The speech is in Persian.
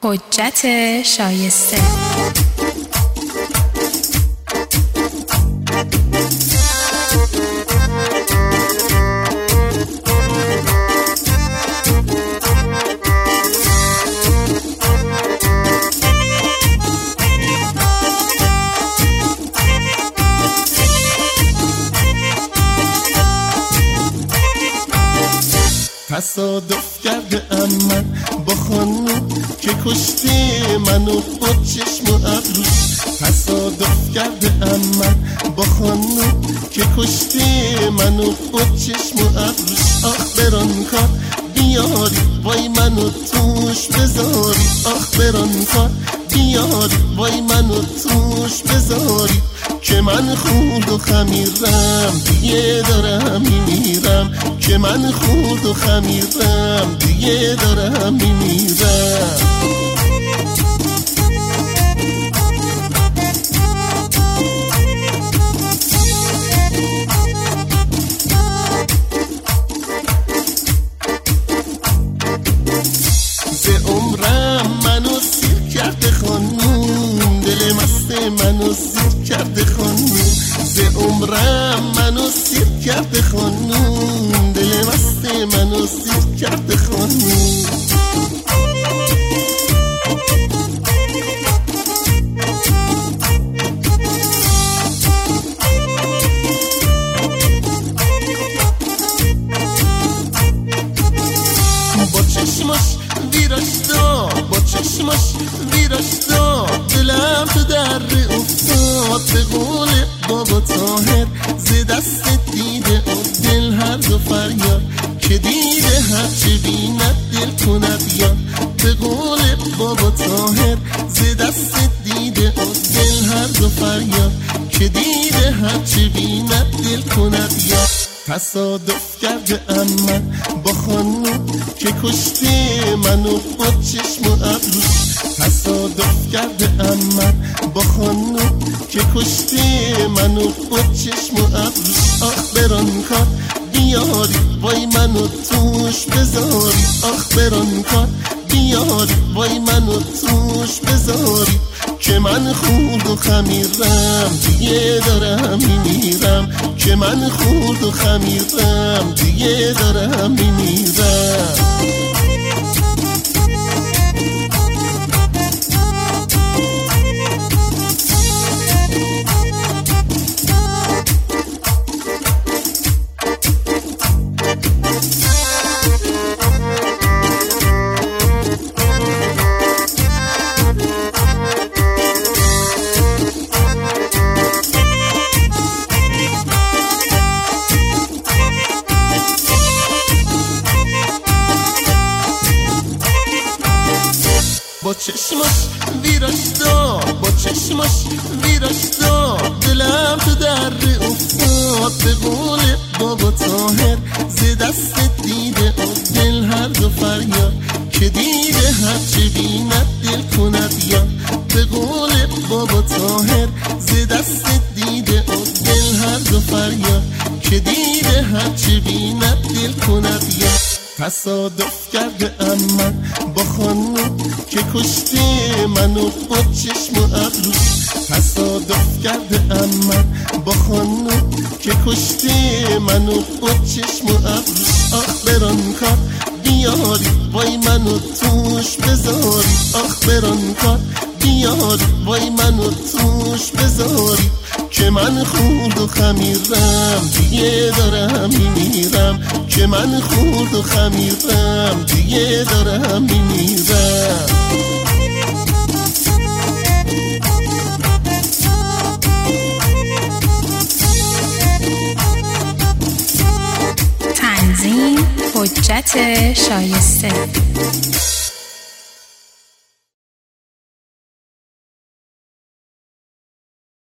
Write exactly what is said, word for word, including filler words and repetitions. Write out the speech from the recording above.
حجت شایسته. تصادف کرده من با خانم که کشتی منو با چشم و ابروش. تصادف کرده من با خانم که کشتی منو با چشم و ابروش. آخ بران کار بیاری وای منو توش بذاری. آخ بران کار بیاری وای منو توش بذاری که من خورد و خمیرم دیگه دارم میمیرم. که من خورد و خمیرم دیگه دارم میمیرم. ز عمرم منو سیر کرده خانوم، دل مست منو سیر کرده خانوم. ز عمرم منو سیر کرده خانوم، دل مست منو سیر کرده خانوم. با چشماش ویراشتا، با چشماش ویراشتا، دلم تو در افتاد. به قول بابا طاهر ز دست دیده و دل هر دو فریاد که دیده هرچه بیند دل کند یاد. به قول بابا طاهر ز دست دیده و دل هر دو فریاد که دیده هرچه بیند دل کند یاد. تصادف کرده من با خانم که کشتی منو با چشم و ابروش. تصادف کرده من با خانم که کشتی منو با چشم و ابروش. آخ بران کار بیاری وای منو توش بذاری. آخ بران کار بیاری وای منو توش بذاری که من خورد و خمیرم دیگه دارم میمیرم. که من خورد و خمیرم دیگه دارم میمیرم. با چشماش ویراشتا، با چشماش ویراشتا، دلم تو در افتاد. به قول بابا طاهر ز دست دیده و دل هر دو فریاد که دیده هرچه بیند دل کند یاد. به قول بابا طاهر ز دست دیده و دل هر دو فریاد که دیده هرچه بیند دل کند یاد. تصادف کرده من با خانم که کشتی منو با چشم و ابروش. تصادف کرده من با خانم که کشتی منو با چشم و ابروش. آخ بران کار بیاری وای منو توش بذاری. آخ بران کار بیاری وای منو توش بذاری که من خورد و خمیرم دیگه دارم میمیرم. که من خورد و خمیرم دیگه دارم میمیرم. تنظیم حجت شایسته.